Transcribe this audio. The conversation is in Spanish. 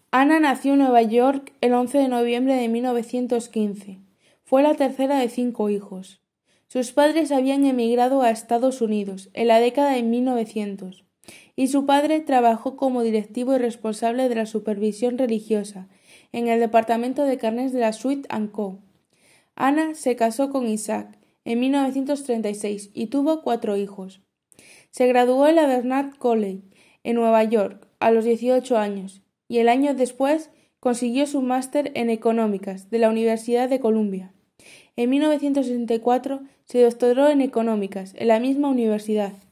Anna nació en Nueva York el 11 de noviembre de 1915. Fue la tercera de 5 hijos. Sus padres habían emigrado a Estados Unidos en la década de 1900 y su padre trabajó como directivo y responsable de la supervisión religiosa en el departamento de carnes de la Sweet & Co. Anna se casó con Isaac en 1936 y tuvo 4 hijos. Se graduó en la Barnard College en Nueva York a los 18 años y el año después consiguió su máster en económicas de la Universidad de Columbia. En 1964 se doctoró en económicas en la misma universidad.